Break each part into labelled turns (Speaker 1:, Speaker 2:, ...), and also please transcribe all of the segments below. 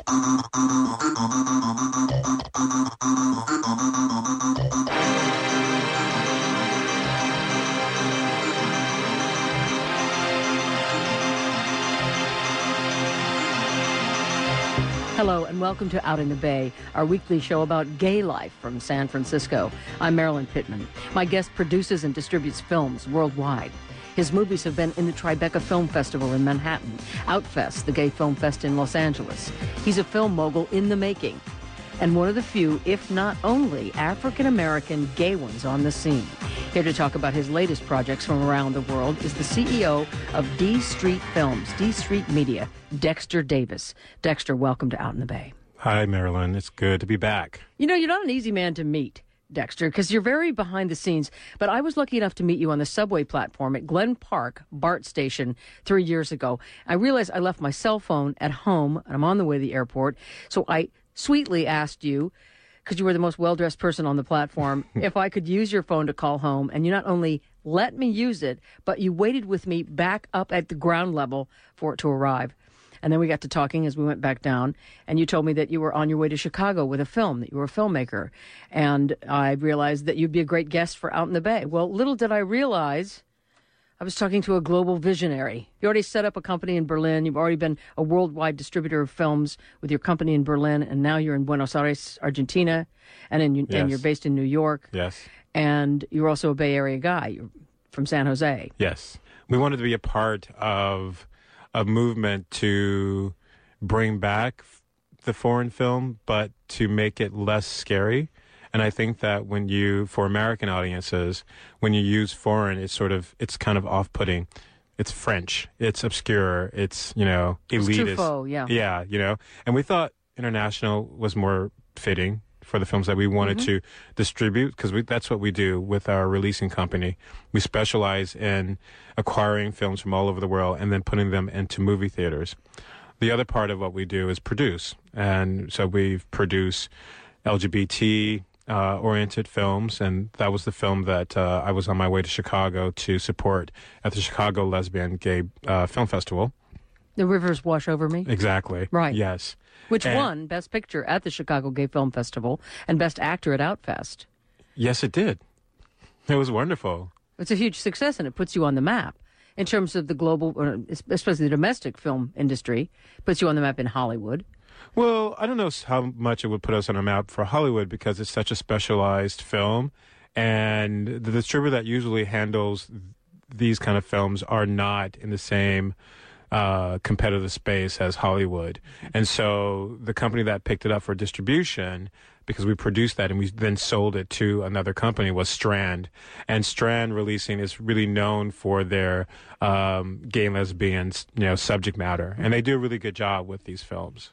Speaker 1: Hello and welcome to Out in the Bay, our weekly show about gay life from San Francisco. I'm Marilyn Pittman. My guest produces and distributes films worldwide. His movies have been in the Tribeca Film Festival in Manhattan, Outfest, the gay film fest in Los Angeles. He's a film mogul in the making, and one of the few, if not only, African-American gay ones on the scene. Here to talk about his latest projects from around the world is the CEO of D Street Films, D Street Media, Dexter Davis. Dexter, welcome to Out in the Bay.
Speaker 2: Hi, Marilyn. It's good to be back.
Speaker 1: You know, you're not an easy man to meet, Dexter, because you're very behind the scenes. But I was lucky enough to meet you on the subway platform at Glen Park, BART station, 3 years ago. I realized I left my cell phone at home, and I'm on the way to the airport. So I sweetly asked you, because you were the most well-dressed person on the platform, if I could use your phone to call home. And you not only let me use it, but you waited with me back up at the ground level for it to arrive. And then we got to talking as we went back down, and you told me that you were on your way to Chicago with a film, that you were a filmmaker. And I realized that you'd be a great guest for Out in the Bay. Well, little did I realize I was talking to a global visionary. You already set up a company in Berlin. You've already been a worldwide distributor of films with your company in Berlin, and now you're in Buenos Aires, Argentina, and you're based in New York.
Speaker 2: Yes.
Speaker 1: And you're also a Bay Area guy. You're from San Jose.
Speaker 2: Yes. We wanted to be a part of a movement to bring back the foreign film, but to make it less scary. And I think that for American audiences, when you use foreign, it's kind of off-putting. It's French. It's obscure. It's, elitist.
Speaker 1: It's Truffaut, yeah.
Speaker 2: Yeah, And we thought international was more fitting for the films that we wanted to distribute, because that's what we do with our releasing company. We specialize in acquiring films from all over the world and then putting them into movie theaters. The other part of what we do is produce. And so we've produced LGBT oriented films, and that was the film that I was on my way to Chicago to support at the Chicago Lesbian Gay Film Festival.
Speaker 1: The Rivers Wash Over Me?
Speaker 2: Exactly.
Speaker 1: Right.
Speaker 2: Yes.
Speaker 1: Which won Best Picture at the Chicago Gay Film Festival and Best Actor at Outfest.
Speaker 2: Yes, it did. It was wonderful.
Speaker 1: It's a huge success, and it puts you on the map in terms of the global, especially the domestic film industry. Puts you on the map in Hollywood.
Speaker 2: Well, I don't know how much it would put us on a map for Hollywood, because it's such a specialized film, and the distributor that usually handles these kind of films are not in the same competitive space as Hollywood. And so the company that picked it up for distribution, because we produced that and we then sold it to another company, was Strand. And Strand Releasing is really known for their gay and lesbian subject matter, and they do a really good job with these films.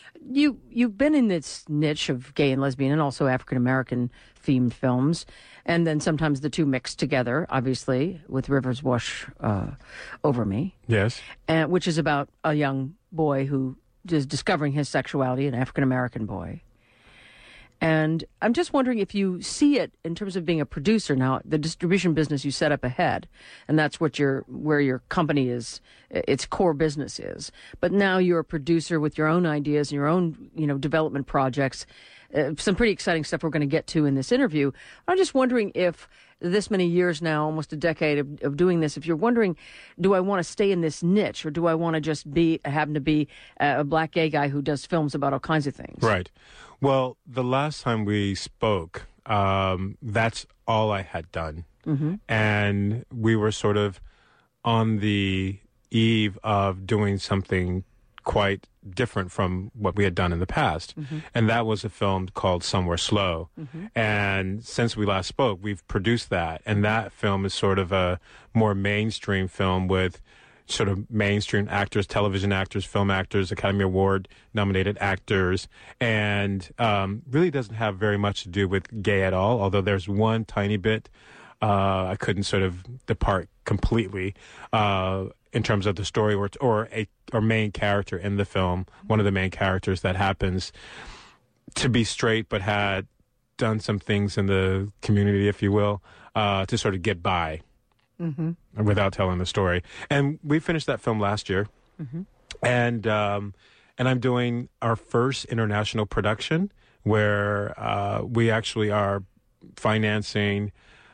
Speaker 1: You've been in this niche of gay and lesbian and also African-American themed films, and then sometimes the two mixed together, obviously, with Rivers Wash Over Me.
Speaker 2: Yes.
Speaker 1: Which is about a young boy who is discovering his sexuality, an African-American boy. And I'm just wondering if you see it in terms of being a producer now, the distribution business you set up ahead, and that's where your company is, its core business is. But now you're a producer with your own ideas and your own, development projects. Some pretty exciting stuff we're going to get to in this interview. I'm just wondering if this many years now, almost a decade of doing this, if you're wondering, do I want to stay in this niche, or do I want to just happen to be a black gay guy who does films about all kinds of things?
Speaker 2: Right. Well, the last time we spoke, that's all I had done. Mm-hmm. And we were sort of on the eve of doing something quite different from what we had done in the past. Mm-hmm. And that was a film called Somewhere Slow. Mm-hmm. And since we last spoke, we've produced that. And that film is sort of a more mainstream film with sort of mainstream actors, television actors, film actors, Academy Award nominated actors, and really doesn't have very much to do with gay at all, although there's one tiny bit I couldn't sort of depart completely in terms of the story or main character in the film, one of the main characters that happens to be straight but had done some things in the community, if you will, to sort of get by. Mm-hmm. Without telling the story. And we finished that film last year. Mm-hmm. And and I'm doing our first international production where we actually are financing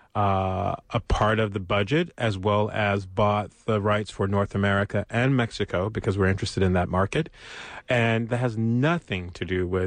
Speaker 2: a part of the budget, as well as bought the rights for North America and Mexico because we're interested in that market. And that has nothing to do with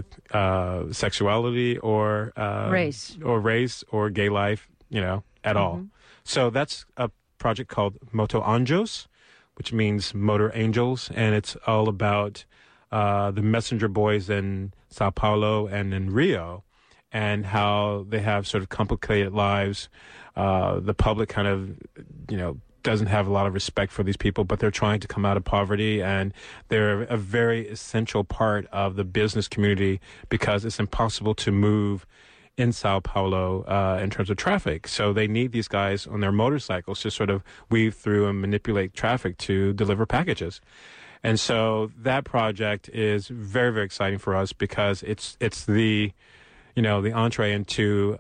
Speaker 2: sexuality or
Speaker 1: race
Speaker 2: or gay life, at all. So that's a project called Moto Anjos, which means Motor Angels, and it's all about the messenger boys in Sao Paulo and in Rio, and how they have sort of complicated lives. The public kind of, doesn't have a lot of respect for these people, but they're trying to come out of poverty, and they're a very essential part of the business community because it's impossible to move in Sao Paulo in terms of traffic. So they need these guys on their motorcycles to sort of weave through and manipulate traffic to deliver packages. And so that project is very, very exciting for us because it's the the entree into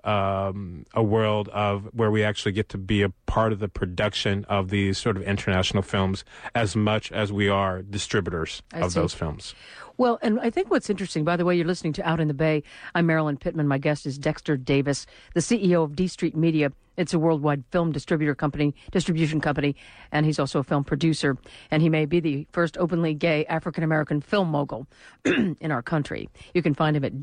Speaker 2: a world of where we actually get to be a part of the production of these sort of international films as much as we are distributors of those films.
Speaker 1: Well, and I think what's interesting, by the way, you're listening to Out in the Bay. I'm Marilyn Pittman. My guest is Dexter Davis, the CEO of D Street Media. It's a worldwide film distribution company, and he's also a film producer. And he may be the first openly gay African-American film mogul in our country. You can find him at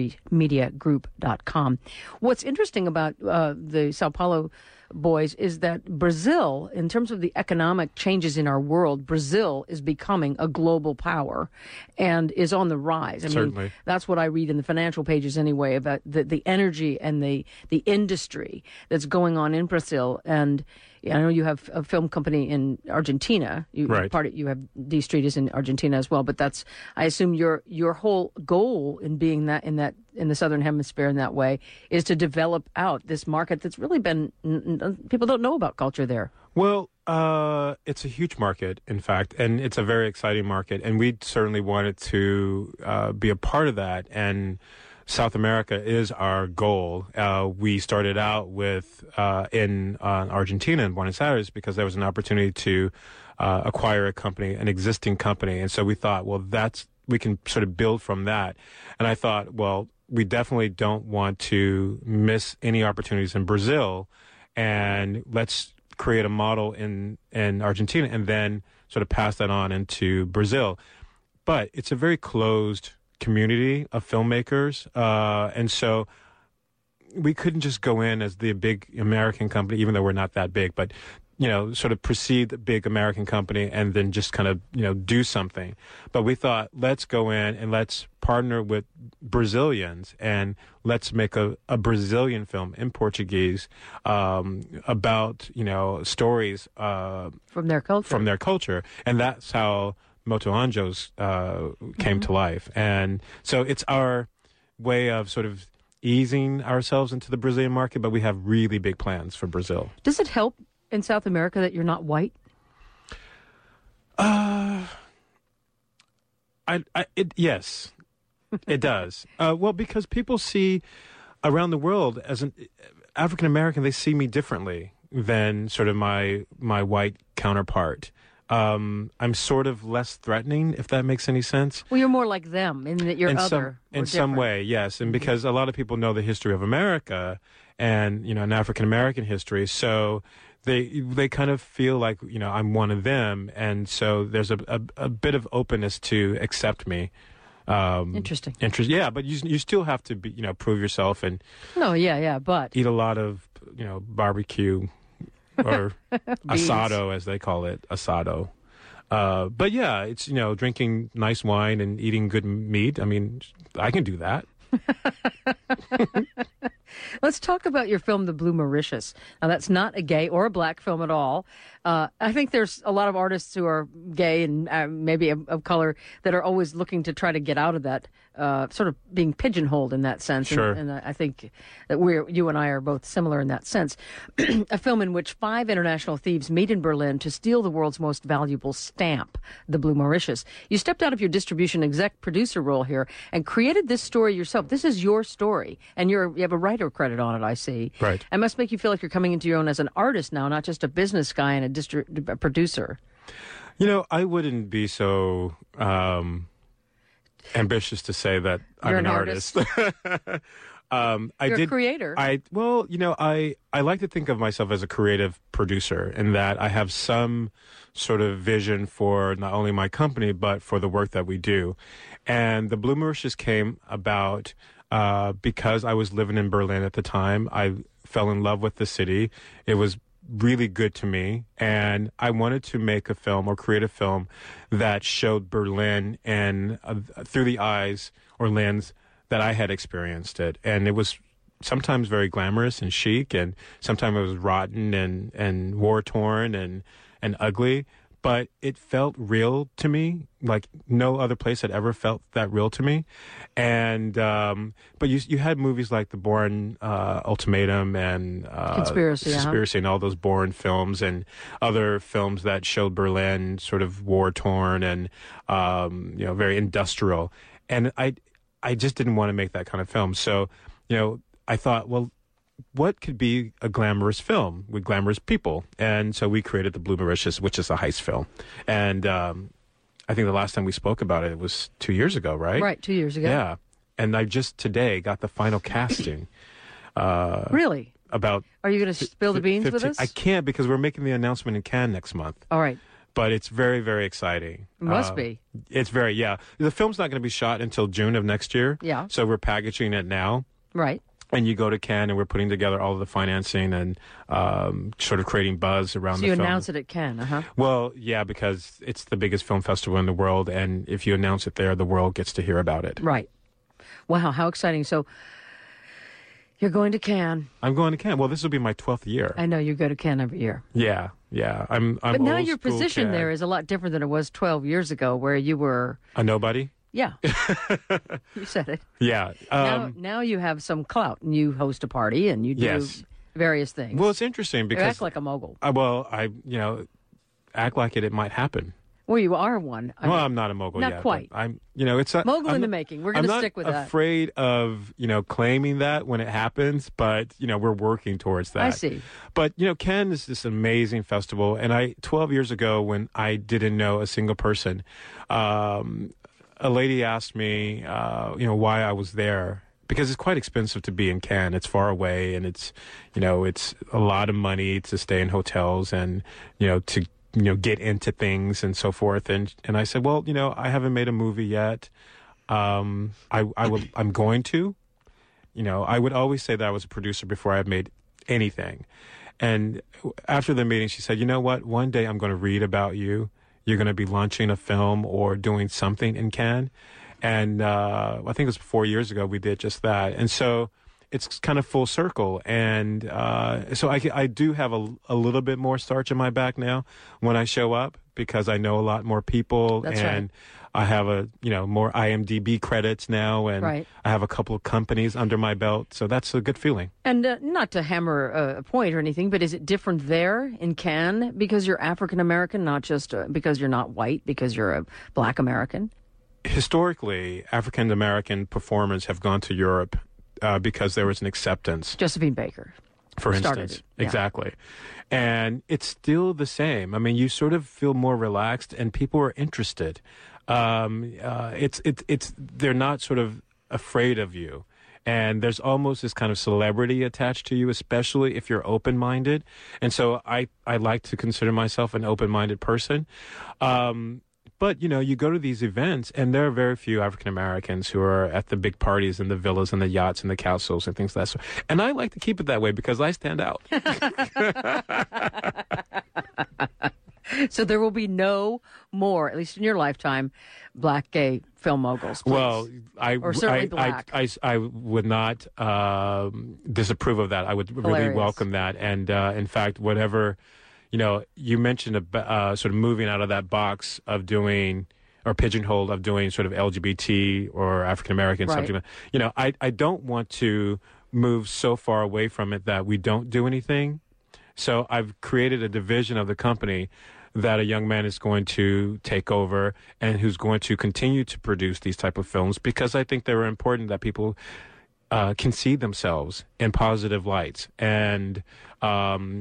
Speaker 1: dstreetmediagroup.com. What's interesting about the Sao Paulo boys is that Brazil, in terms of the economic changes in our world, Brazil is becoming a global power and is on the rise. I mean, that's what I read in the financial pages anyway, about the energy and the industry that's going on in Brazil. And I know you have a film company in Argentina. You have D Street is in Argentina as well, but that's, I assume, your whole goal in being that in the Southern Hemisphere in that way is to develop out this market that's really been, people don't know about culture there.
Speaker 2: Well, it's a huge market, in fact, and it's a very exciting market, and we certainly wanted to be a part of that. And South America is our goal. We started out with in Argentina, in Buenos Aires, because there was an opportunity to acquire an existing company. And so we thought, well, we can sort of build from that. And I thought, well, we definitely don't want to miss any opportunities in Brazil, and let's create a model in Argentina and then sort of pass that on into Brazil. But it's a very closed community of filmmakers, and so we couldn't just go in as the big American company, even though we're not that big, but sort of precede the big American company and then just kind of do something. But we thought, let's go in and let's partner with Brazilians and let's make a Brazilian film in Portuguese about stories
Speaker 1: from their
Speaker 2: culture, and that's how Moto Anjos came to life. And so it's our way of sort of easing ourselves into the Brazilian market, but we have really big plans for Brazil.
Speaker 1: Does it help in South America that you're not white?
Speaker 2: Yes, it does. Well, because people see around the world as an African American, they see me differently than sort of my white counterpart. I'm sort of less threatening, if that makes any sense.
Speaker 1: Well, you're more like them in that you're
Speaker 2: in some way, yes. And because a lot of people know the history of America and, an African American history, so they kind of feel like, I'm one of them. And so there's a bit of openness to accept me.
Speaker 1: Interesting.
Speaker 2: Yeah, but you still have to be, prove yourself and
Speaker 1: but
Speaker 2: eat a lot of, barbecue or asado, as they call it, asado. But yeah, it's, drinking nice wine and eating good meat. I mean, I can do that.
Speaker 1: Let's talk about your film, The Blue Mauritius. Now, that's not a gay or a black film at all. I think there's a lot of artists who are gay and maybe of color that are always looking to try to get out of that, sort of being pigeonholed in that sense.
Speaker 2: Sure.
Speaker 1: And I think that you and I are both similar in that sense. A film in which 5 international thieves meet in Berlin to steal the world's most valuable stamp, the Blue Mauritius. You stepped out of your distribution exec producer role here and created this story yourself. This is your story, and you have a writer credit on it, I see.
Speaker 2: Right.
Speaker 1: It must make you feel like you're coming into your own as an artist now, not just a business guy and a producer.
Speaker 2: I wouldn't be so ambitious to say that
Speaker 1: You're
Speaker 2: I'm an
Speaker 1: an
Speaker 2: artist.
Speaker 1: You're a creator.
Speaker 2: Well, I like to think of myself as a creative producer in that I have some sort of vision for not only my company, but for the work that we do. And the Blue Mauritius came about because I was living in Berlin at the time. I fell in love with the city. It was really good to me, and I wanted to make a film or create a film that showed Berlin and through the eyes or lens that I had experienced it. And it was sometimes very glamorous and chic, and sometimes it was rotten and war-torn and ugly, but it felt real to me, like no other place had ever felt that real to me. And but you had movies like The Bourne Ultimatum and Conspiracy and all those Bourne films and other films that showed Berlin sort of war-torn and very industrial. And I just didn't want to make that kind of film. So, I thought, well, what could be a glamorous film with glamorous people? And so we created The Blue Mauritius, which is a heist film. And I think the last time we spoke about it was 2 years ago, right?
Speaker 1: Right, 2 years ago.
Speaker 2: Yeah. And I just today got the final casting.
Speaker 1: Really?
Speaker 2: About.
Speaker 1: Are you going to spill the beans
Speaker 2: 15,
Speaker 1: with us?
Speaker 2: I can't because we're making the announcement in Cannes next month.
Speaker 1: All right.
Speaker 2: But it's very, very exciting.
Speaker 1: It must be.
Speaker 2: It's very, yeah. The film's not going to be shot until June of next year.
Speaker 1: Yeah.
Speaker 2: So we're packaging it now.
Speaker 1: Right.
Speaker 2: And you go to Cannes, and we're putting together all of the financing and sort of creating buzz around the film.
Speaker 1: So you announce it at Cannes, uh-huh.
Speaker 2: Well, yeah, because it's the biggest film festival in the world, and if you announce it there, the world gets to hear about it.
Speaker 1: Right. Wow, how exciting. So you're going to Cannes.
Speaker 2: I'm going to Cannes. Well, this will be my 12th year.
Speaker 1: I know you go to Cannes every year.
Speaker 2: Yeah. I'm
Speaker 1: But now
Speaker 2: old
Speaker 1: your
Speaker 2: school
Speaker 1: position
Speaker 2: Cannes.
Speaker 1: there is a lot different than it was 12 years ago, where you were...
Speaker 2: A nobody?
Speaker 1: Yeah. You said it.
Speaker 2: Yeah.
Speaker 1: Now you have some clout, and you host a party, and you do
Speaker 2: Yes.
Speaker 1: various things.
Speaker 2: Well, it's interesting
Speaker 1: You
Speaker 2: because...
Speaker 1: act like a mogul.
Speaker 2: act like it might happen.
Speaker 1: Well, you are one.
Speaker 2: I'm not a mogul
Speaker 1: not
Speaker 2: yet.
Speaker 1: quite.
Speaker 2: But it's a
Speaker 1: Mogul
Speaker 2: I'm
Speaker 1: in the
Speaker 2: not-
Speaker 1: making. We're going to stick with
Speaker 2: I'm
Speaker 1: that.
Speaker 2: not afraid of, claiming that when it happens, but, we're working towards that.
Speaker 1: I see.
Speaker 2: But, Cannes is this amazing festival. And 12 years ago, when I didn't know a single person, a lady asked me, why I was there. Because it's quite expensive to be in Cannes. It's far away, and it's a lot of money to stay in hotels and, to get into things and so forth. And I said, well, I haven't made a movie yet. I'm going to. I would always say that I was a producer before I had made anything. And after the meeting, she said, you know what? One day I'm going to read about you. You're going to be launching a film or doing something in Cannes. And I think it was 4 years ago we did just that. And so it's kind of full circle. And so I do have a little bit more starch in my back now when I show up, because I know a lot more people.
Speaker 1: That's
Speaker 2: and
Speaker 1: right.
Speaker 2: I have more IMDb credits now, and
Speaker 1: Right.
Speaker 2: I have a couple of companies under my belt. So that's a good feeling.
Speaker 1: And not to hammer a point or anything, but is it different there in Cannes because you're African American, not just because you're not white, because you're a Black American?
Speaker 2: Historically, African American performers have gone to Europe because there was an acceptance.
Speaker 1: Josephine Baker.
Speaker 2: For
Speaker 1: started
Speaker 2: instance,
Speaker 1: it, yeah.
Speaker 2: Exactly. And it's still the same. I mean, you sort of feel more relaxed, and people are interested. They're not sort of afraid of you. And there's almost this kind of celebrity attached to you, especially if you're open-minded. And so I like to consider myself an open-minded person. But, you go to these events, and there are very few African Americans who are at the big parties and the villas and the yachts and the castles and things like that sort. And I like to keep it that way because I stand out.
Speaker 1: So there will be no more, at least in your lifetime, Black gay film moguls. Please.
Speaker 2: Well,
Speaker 1: Or certainly Black.
Speaker 2: I would not disapprove of that. I would really
Speaker 1: Hilarious.
Speaker 2: welcome that. And in fact, whatever, you mentioned sort of moving out of that box of doing, or pigeonholed of doing sort of LGBT or African American
Speaker 1: Right.
Speaker 2: something. I don't want to move so far away from it that we don't do anything. So I've created a division of the company that a young man is going to take over and who's going to continue to produce these type of films, because I think they're important that people can see themselves in positive lights. And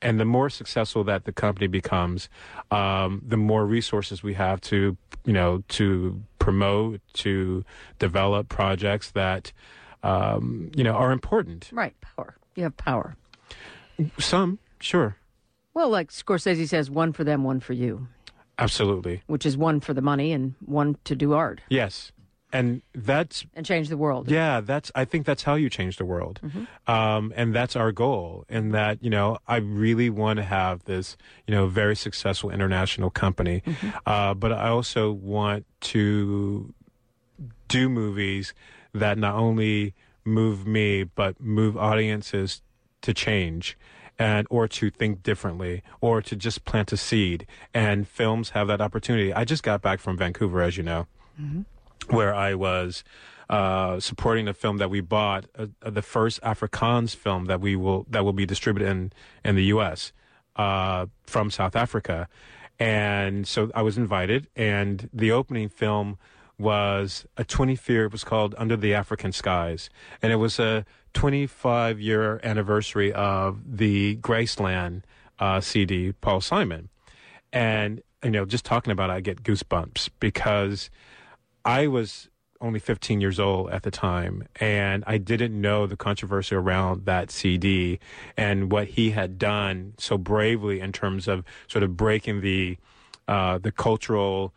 Speaker 2: And the more successful that the company becomes, the more resources we have to, to promote, to develop projects that, are important.
Speaker 1: Right, power. You have power.
Speaker 2: Some, sure.
Speaker 1: Well, like Scorsese says, one for them, one for you.
Speaker 2: Absolutely.
Speaker 1: Which is one for the money and one to do art.
Speaker 2: Yes. And
Speaker 1: change the world.
Speaker 2: Yeah, I think that's how you change the world. And that's our goal. And that, I really want to have this, very successful international company. But I also want to do movies that not only move me, but move audiences to change or to think differently or to just plant a seed. And films have that opportunity. I just got back from Vancouver, as you know. Where I was supporting a film that we bought, the first Afrikaans film that will be distributed in the U.S. From South Africa, and so I was invited. And the opening film was it was called Under the African Skies, and it was a 25-year anniversary of the Graceland CD, Paul Simon, and just talking about it, I get goosebumps because I was only 15 years old at the time, and I didn't know the controversy around that CD and what he had done so bravely in terms of sort of breaking the cultural,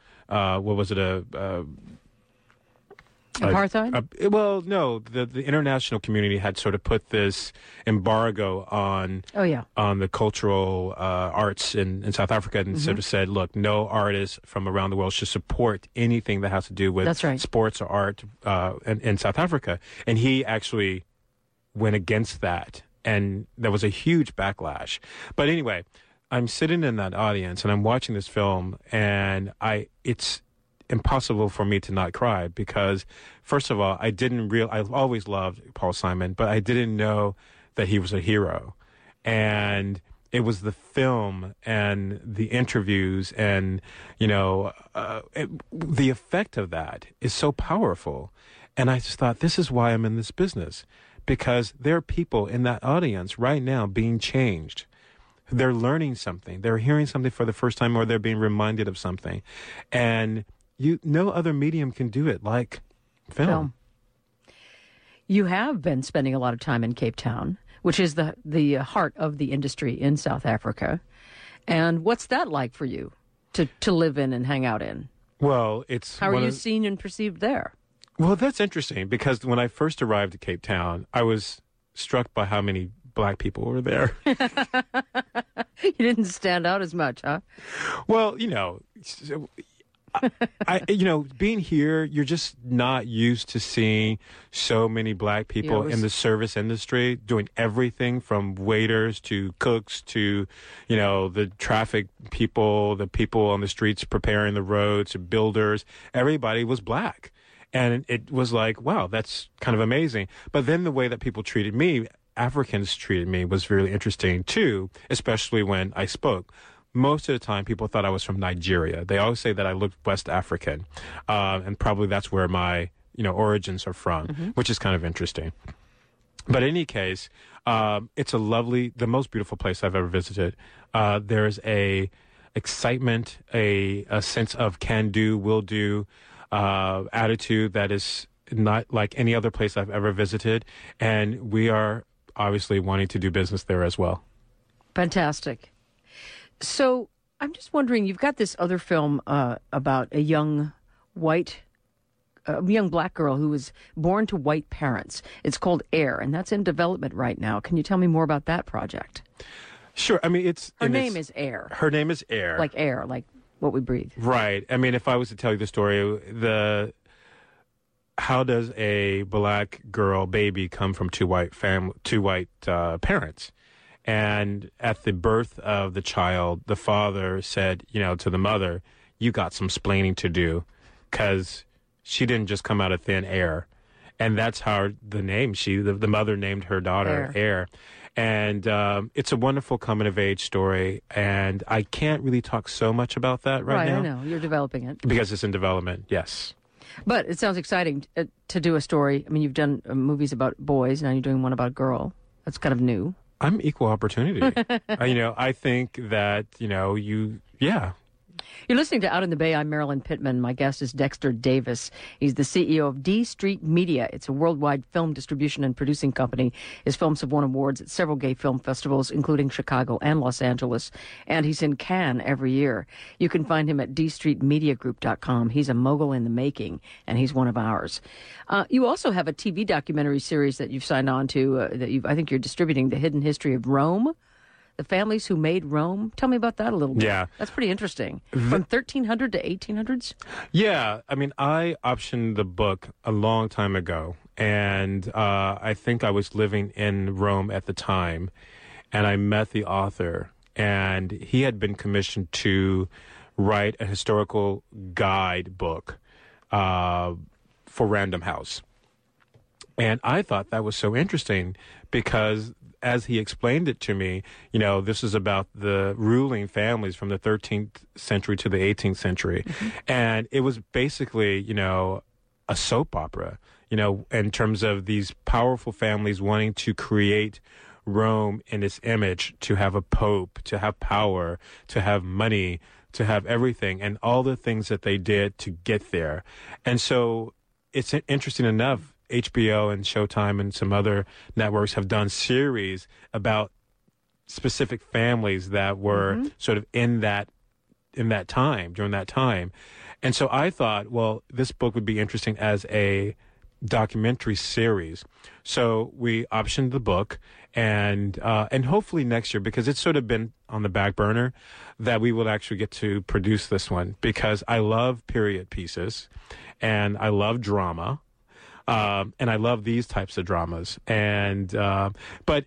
Speaker 1: apartheid?
Speaker 2: Well, no, the international community had sort of put this embargo on the cultural arts in South Africa and sort of said, look, no artist from around the world should support anything that has to do with sports or art in South Africa. And he actually went against that, and there was a huge backlash. But anyway, I'm sitting in that audience and I'm watching this film, and it's impossible for me to not cry because, first of all, I've always loved Paul Simon, but I didn't know that he was a hero. And it was the film and the interviews and, the effect of that is so powerful. And I just thought, this is why I'm in this business, because there are people in that audience right now being changed. They're learning something. They're hearing something for the first time, or they're being reminded of something. And no other medium can do it like film.
Speaker 1: You have been spending a lot of time in Cape Town, which is the heart of the industry in South Africa. And what's that like for you to live in and hang out in?
Speaker 2: Well,
Speaker 1: how are you seen and perceived there?
Speaker 2: Well, that's interesting because when I first arrived at Cape Town, I was struck by how many Black people were there.
Speaker 1: You didn't stand out as much, huh?
Speaker 2: Well, being here, you're just not used to seeing so many Black people in the service industry doing everything from waiters to cooks to, the traffic people, the people on the streets preparing the roads, builders. Everybody was Black. And it was like, wow, that's kind of amazing. But then the way that people treated me, Africans treated me, was really interesting too, especially when I spoke. Most of the time, people thought I was from Nigeria. They always say that I looked West African, and probably that's where my origins are from, which is kind of interesting. But in any case, it's the most beautiful place I've ever visited. There's a excitement, a sense of can do, will do attitude that is not like any other place I've ever visited, and we are obviously wanting to do business there as well.
Speaker 1: Fantastic. So I'm just wondering, you've got this other film about a young Black girl who was born to white parents. It's called Air, and that's in development right now. Can you tell me more about that project?
Speaker 2: Sure. I mean,
Speaker 1: her name is Air.
Speaker 2: Her name is Air.
Speaker 1: Like air, like what we breathe.
Speaker 2: Right. I mean, if I was to tell you the story, how does a Black girl baby come from two white parents? And at the birth of the child, the father said, to the mother, you got some splaining to do, because she didn't just come out of thin air. And that's how the name, the mother named her daughter Air. And it's a wonderful coming-of-age story, and I can't really talk so much about that right now.
Speaker 1: Right, I know. You're developing it.
Speaker 2: Because it's in development, yes.
Speaker 1: But it sounds exciting to do a story. I mean, you've done movies about boys, now you're doing one about a girl. That's kind of new.
Speaker 2: I'm equal opportunity. I think that, yeah.
Speaker 1: You're listening to Out in the Bay. I'm Marilyn Pittman. My guest is Dexter Davis. He's the CEO of D Street Media. It's a worldwide film distribution and producing company. His films have won awards at several gay film festivals, including Chicago and Los Angeles. And he's in Cannes every year. You can find him at dstreetmediagroup.com. He's a mogul in the making, and he's one of ours. You also have a TV documentary series that you've signed on to, I think you're distributing, The Hidden History of Rome. The Families Who Made Rome. Tell me about that a little bit. Yeah. That's pretty interesting. From 1300 to 1800s?
Speaker 2: Yeah. I mean, I optioned the book a long time ago, and I think I was living in Rome at the time, and I met the author, and he had been commissioned to write a historical guide book for Random House. And I thought that was so interesting because as he explained it to me, this is about the ruling families from the 13th century to the 18th century. Mm-hmm. And it was basically, a soap opera, in terms of these powerful families wanting to create Rome in its image, to have a pope, to have power, to have money, to have everything, and all the things that they did to get there. And so it's interesting enough, HBO and Showtime and some other networks have done series about specific families that were sort of in that time, during that time. And so I thought, well, this book would be interesting as a documentary series. So we optioned the book, and hopefully next year, because it's sort of been on the back burner, that we will actually get to produce this one, because I love period pieces and I love drama. And I love these types of dramas. And, but,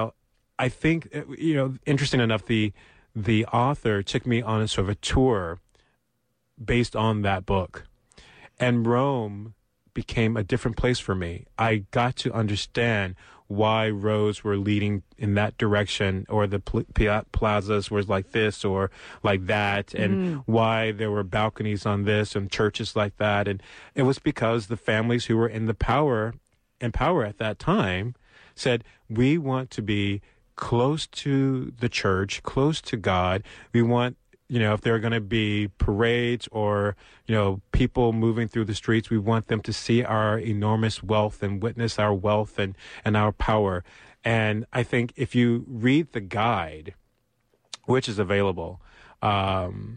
Speaker 2: I think, interesting enough, the author took me on a sort of a tour based on that book. And Rome became a different place for me. I got to understand why roads were leading in that direction, or the plazas were like this or like that, and why there were balconies on this and churches like that. And it was because the families who were in power at that time said, we want to be close to the church, close to God. We want, if there are going to be parades or, people moving through the streets, we want them to see our enormous wealth and witness our wealth and our power. And I think if you read the guide, which is available, and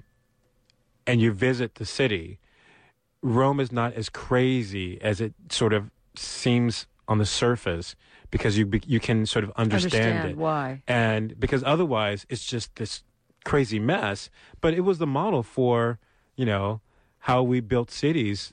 Speaker 2: you visit the city, Rome is not as crazy as it sort of seems on the surface, because you can sort of understand it.
Speaker 1: Why.
Speaker 2: And because otherwise it's just this crazy mess. But it was the model for, how we built cities,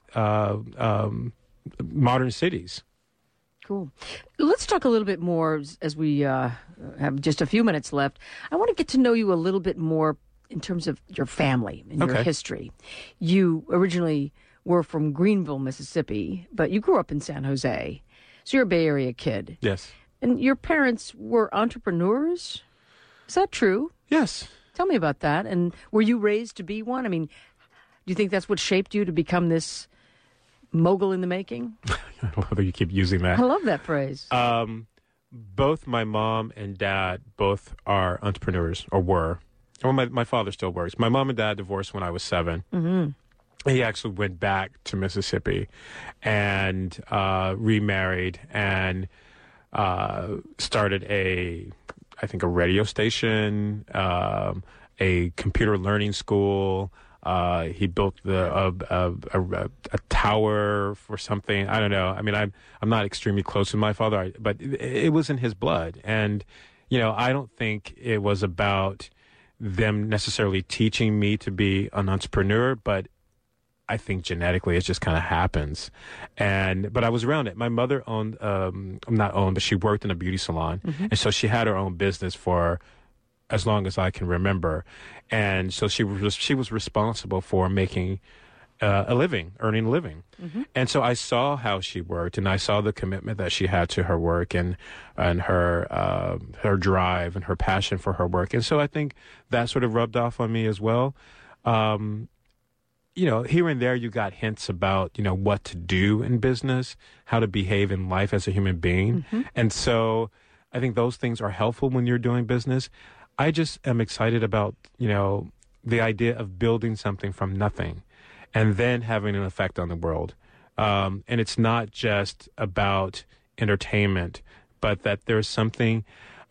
Speaker 2: modern cities.
Speaker 1: Cool. Let's talk a little bit more as we have just a few minutes left. I want to get to know you a little bit more in terms of your family and your history. You originally were from Greenville, Mississippi, but you grew up in San Jose. So you're a Bay Area kid.
Speaker 2: Yes.
Speaker 1: And your parents were entrepreneurs? Is that true?
Speaker 2: Yes.
Speaker 1: Tell me about that. And were you raised to be one? I mean, do you think that's what shaped you to become this mogul in the making?
Speaker 2: I love that you keep using that.
Speaker 1: I love that phrase.
Speaker 2: Both my mom and dad both are entrepreneurs, or were. Well, my father still works. My mom and dad divorced when I was 7. Mm-hmm. He actually went back to Mississippi and remarried and started a radio station, a computer learning school. He built a tower for something. I don't know. I mean, I'm not extremely close to my father, but it was in his blood. And, I don't think it was about them necessarily teaching me to be an entrepreneur, but I think genetically it just kind of happens. But I was around it. My mother but she worked in a beauty salon. Mm-hmm. And so she had her own business for as long as I can remember. And so she was responsible for making earning a living. Mm-hmm. And so I saw how she worked, and I saw the commitment that she had to her work and her drive and her passion for her work. And so I think that sort of rubbed off on me as well. Here and there you got hints about, what to do in business, how to behave in life as a human being. Mm-hmm. And so I think those things are helpful when you're doing business. I just am excited about, the idea of building something from nothing and then having an effect on the world. And it's not just about entertainment, but that there's something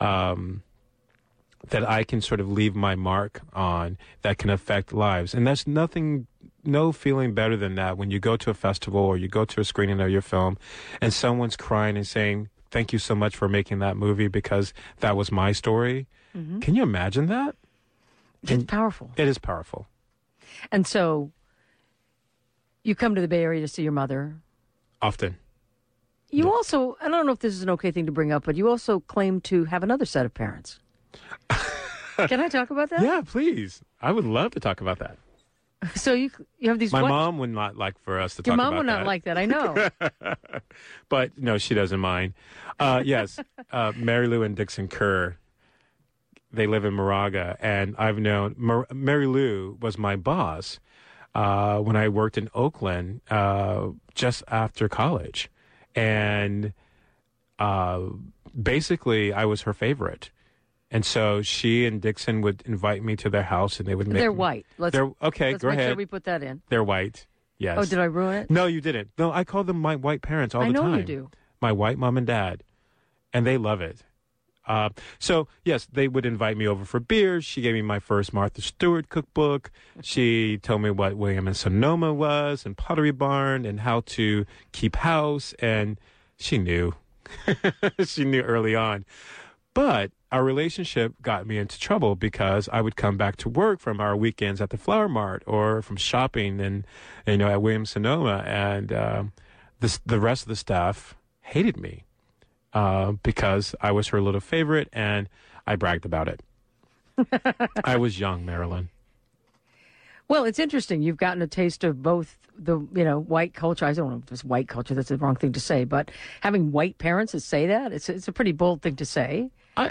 Speaker 2: that I can sort of leave my mark on that can affect lives. And that's no feeling better than that when you go to a festival or you go to a screening of your film and someone's crying and saying, thank you so much for making that movie because that was my story. Mm-hmm. Can you imagine that?
Speaker 1: It's powerful.
Speaker 2: It is powerful.
Speaker 1: And so you come to the Bay Area to see your mother.
Speaker 2: Often.
Speaker 1: You also, I don't know if this is an okay thing to bring up, but you also claim to have another set of parents. Can I talk about that?
Speaker 2: Yeah, please. I would love to talk about that.
Speaker 1: So you have these...
Speaker 2: My mom would not like for us to talk about that.
Speaker 1: Your mom would not like that, I know.
Speaker 2: But no, she doesn't mind. Yes, Mary Lou and Dixon Kerr, they live in Moraga, and I've known... Mary Lou was my boss when I worked in Oakland just after college. And basically, I was her favorite. And so she and Dixon would invite me to their house, and they would make...
Speaker 1: They're white.
Speaker 2: Okay, go ahead.
Speaker 1: Let's make sure we put that in.
Speaker 2: They're white, yes.
Speaker 1: Oh, did I ruin it?
Speaker 2: No, you didn't. No, I call them my white parents all the time.
Speaker 1: I know you do.
Speaker 2: My white mom and dad. And they love it. So, yes, they would invite me over for beers. She gave me my first Martha Stewart cookbook. She told me what William and Sonoma was and Pottery Barn and how to keep house. And she knew. She knew early on. But our relationship got me into trouble because I would come back to work from our weekends at the Flower Mart or from shopping and, at Williams Sonoma. And the rest of the staff hated me because I was her little favorite and I bragged about it. I was young, Marilyn.
Speaker 1: Well, it's interesting. You've gotten a taste of both the, white culture. I don't know if it's white culture. That's the wrong thing to say. But having white parents that say that, it's a pretty bold thing to say.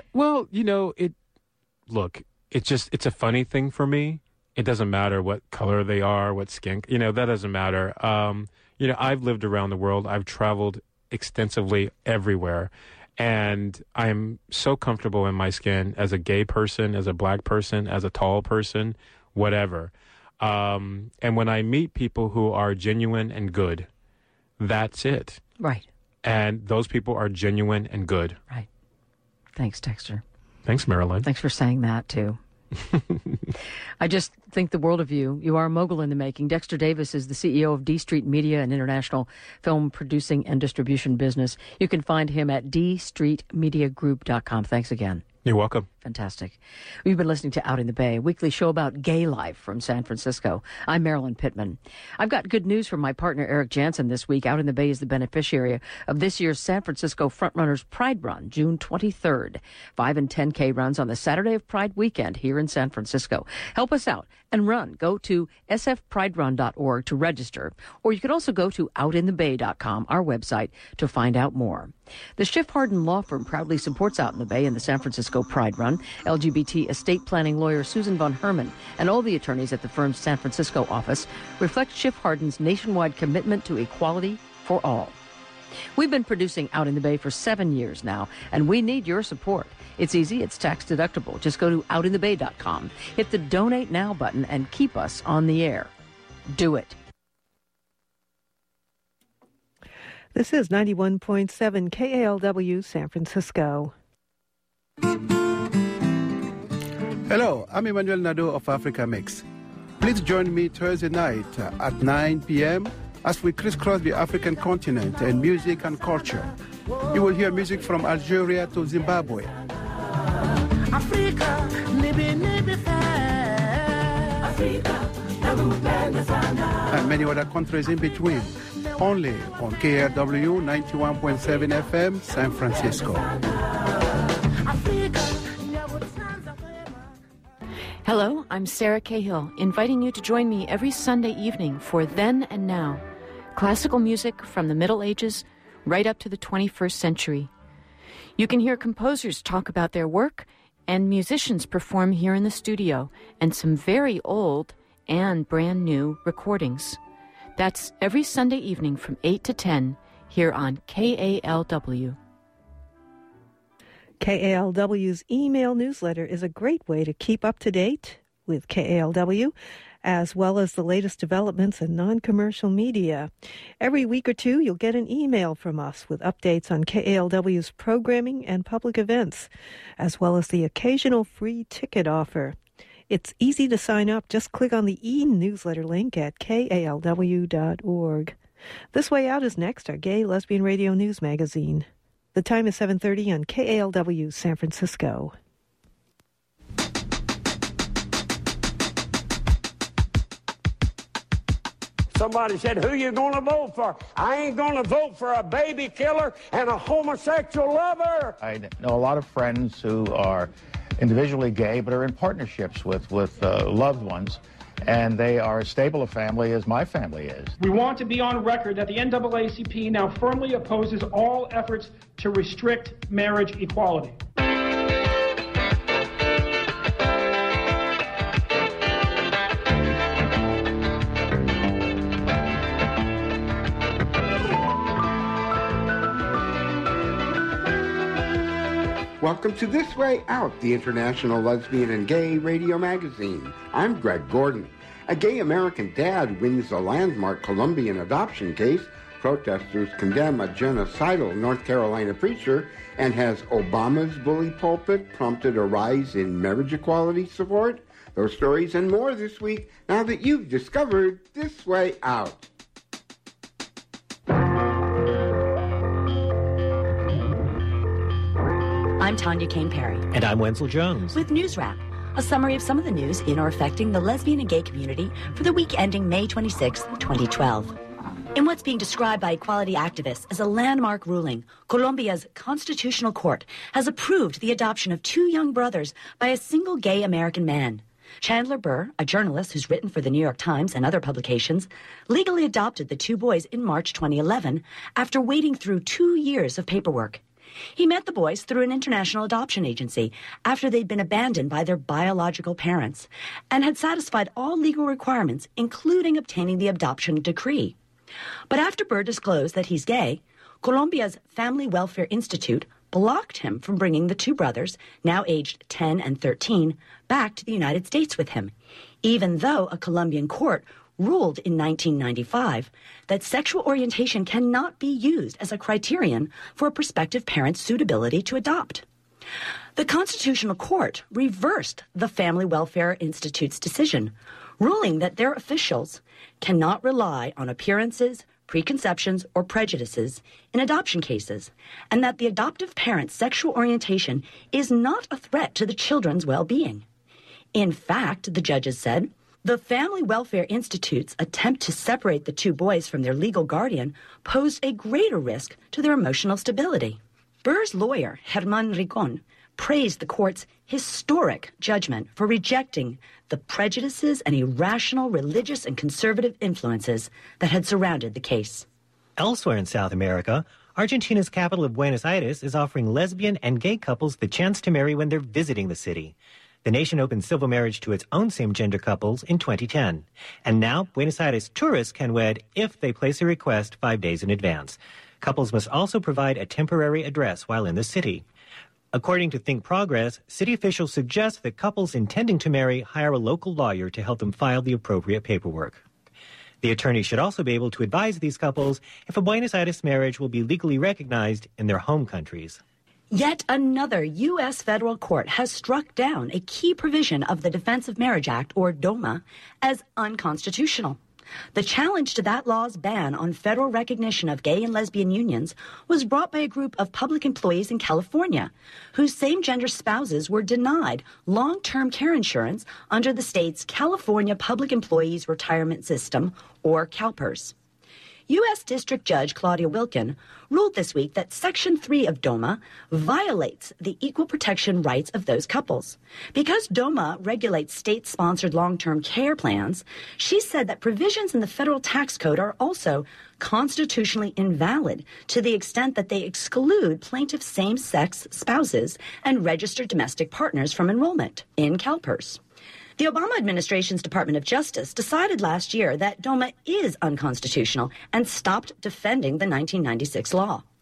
Speaker 2: It's a funny thing for me. It doesn't matter what color they are, what skin, that doesn't matter. I've lived around the world. I've traveled extensively everywhere. And I'm so comfortable in my skin as a gay person, as a black person, as a tall person, whatever. And when I meet people who are genuine and good, that's it.
Speaker 1: Right.
Speaker 2: And those people are genuine and good.
Speaker 1: Right. Thanks, Dexter.
Speaker 2: Thanks, Marilyn.
Speaker 1: Thanks for saying that, too. I just think the world of you. You are a mogul in the making. Dexter Davis is the CEO of D Street Media, an international film producing and distribution business. You can find him at dstreetmediagroup.com. Thanks again.
Speaker 2: You're welcome.
Speaker 1: Fantastic. We've been listening to Out in the Bay, a weekly show about gay life from San Francisco. I'm Marilyn Pittman. I've got good news from my partner, Eric Jansen, this week. Out in the Bay is the beneficiary of this year's San Francisco Frontrunners Pride Run, June 23rd. 5 and 10K runs on the Saturday of Pride weekend here in San Francisco. Help us out and run. Go to sfpriderun.org to register, or you can also go to outinthebay.com, our website, to find out more. The Schiff Hardin Law Firm proudly supports Out in the Bay and the San Francisco Pride Run. LGBT estate planning lawyer Susan von Herman and all the attorneys at the firm's San Francisco office reflect Schiff Hardin's nationwide commitment to equality for all. We've been producing Out in the Bay for 7 years now, and we need your support. It's easy, it's tax deductible. Just go to outinthebay.com, hit the Donate Now button, and keep us on the air. Do it.
Speaker 3: This is 91.7 KALW San Francisco.
Speaker 4: Hello, I'm Emmanuel Nadeau of Africa Mix. Please join me Thursday night at 9 p.m. as we crisscross the African continent in music and culture. You will hear music from Algeria to Zimbabwe.
Speaker 5: Africa,
Speaker 4: and many other countries in between. Only on KRW 91.7 FM, San Francisco.
Speaker 6: Hello, I'm Sarah Cahill, inviting you to join me every Sunday evening for Then and Now, classical music from the Middle Ages right up to the 21st century. You can hear composers talk about their work and musicians perform here in the studio, and some very old and brand new recordings. That's every Sunday evening from 8 to 10 here on KALW.
Speaker 3: KALW's email newsletter is a great way to keep up to date with KALW, as well as the latest developments in non-commercial media. Every week or two, you'll get an email from us with updates on KALW's programming and public events, as well as the occasional free ticket offer. It's easy to sign up. Just click on the e-newsletter link at kalw.org. This Way Out is next, our gay lesbian radio news magazine. The time is 7:30 on KALW San Francisco.
Speaker 5: Somebody said, who you going to vote for? I ain't going to vote for a baby killer and a homosexual lover.
Speaker 7: I know a lot of friends who are individually gay but are in partnerships with loved ones, and they are as stable a family as my family is.
Speaker 8: We want to be on record that the NAACP now firmly opposes all efforts to restrict marriage equality.
Speaker 9: Welcome to This Way Out, the international lesbian and gay radio magazine. I'm Greg Gordon. A gay American dad wins a landmark Colombian adoption case. Protesters condemn a genocidal North Carolina preacher. And has Obama's bully pulpit prompted a rise in marriage equality support? Those stories and more this week, now that you've discovered This Way Out.
Speaker 10: I'm Tanya Kane-Perry.
Speaker 11: And I'm Wenzel Jones.
Speaker 10: With News Wrap, a summary of some of the news in or affecting the lesbian and gay community for the week ending May 26, 2012. In what's being described by equality activists as a landmark ruling, Colombia's Constitutional Court has approved the adoption of two young brothers by a single gay American man. Chandler Burr, a journalist who's written for the New York Times and other publications, legally adopted the two boys in March 2011 after wading through 2 years of paperwork. He met the boys through an international adoption agency after they'd been abandoned by their biological parents and had satisfied all legal requirements, including obtaining the adoption decree. But after Burr disclosed that he's gay, Colombia's Family Welfare Institute blocked him from bringing the two brothers, now aged 10 and 13, back to the United States with him, even though a Colombian court ruled in 1995 that sexual orientation cannot be used as a criterion for a prospective parent's suitability to adopt. The Constitutional Court reversed the Family Welfare Institute's decision, ruling that their officials cannot rely on appearances, preconceptions, or prejudices in adoption cases, and that the adoptive parent's sexual orientation is not a threat to the children's well-being. In fact, the judges said, the Family Welfare Institute's attempt to separate the two boys from their legal guardian posed a greater risk to their emotional stability. Burr's lawyer, Herman Rigon, praised the court's historic judgment for rejecting the prejudices and irrational religious and conservative influences that had surrounded the case.
Speaker 11: Elsewhere in South America, Argentina's capital of Buenos Aires is offering lesbian and gay couples the chance to marry when they're visiting the city. The nation opened civil marriage to its own same-gender couples in 2010. And now, Buenos Aires tourists can wed if they place a request 5 days in advance. Couples must also provide a temporary address while in the city. According to Think Progress, city officials suggest that couples intending to marry hire a local lawyer to help them file the appropriate paperwork. The attorney should also be able to advise these couples if a Buenos Aires marriage will be legally recognized in their home countries.
Speaker 10: Yet another U.S. federal court has struck down a key provision of the Defense of Marriage Act, or DOMA, as unconstitutional. The challenge to that law's ban on federal recognition of gay and lesbian unions was brought by a group of public employees in California whose same-gender spouses were denied long-term care insurance under the state's California Public Employees Retirement System, or CalPERS. U.S. District Judge Claudia Wilkin ruled this week that Section 3 of DOMA violates the equal protection rights of those couples. Because DOMA regulates state-sponsored long-term care plans, she said that provisions in the federal tax code are also constitutionally invalid to the extent that they exclude plaintiff same-sex spouses and registered domestic partners from enrollment in CalPERS. The Obama administration's Department of Justice decided last year that DOMA is unconstitutional and stopped defending the 1996 law.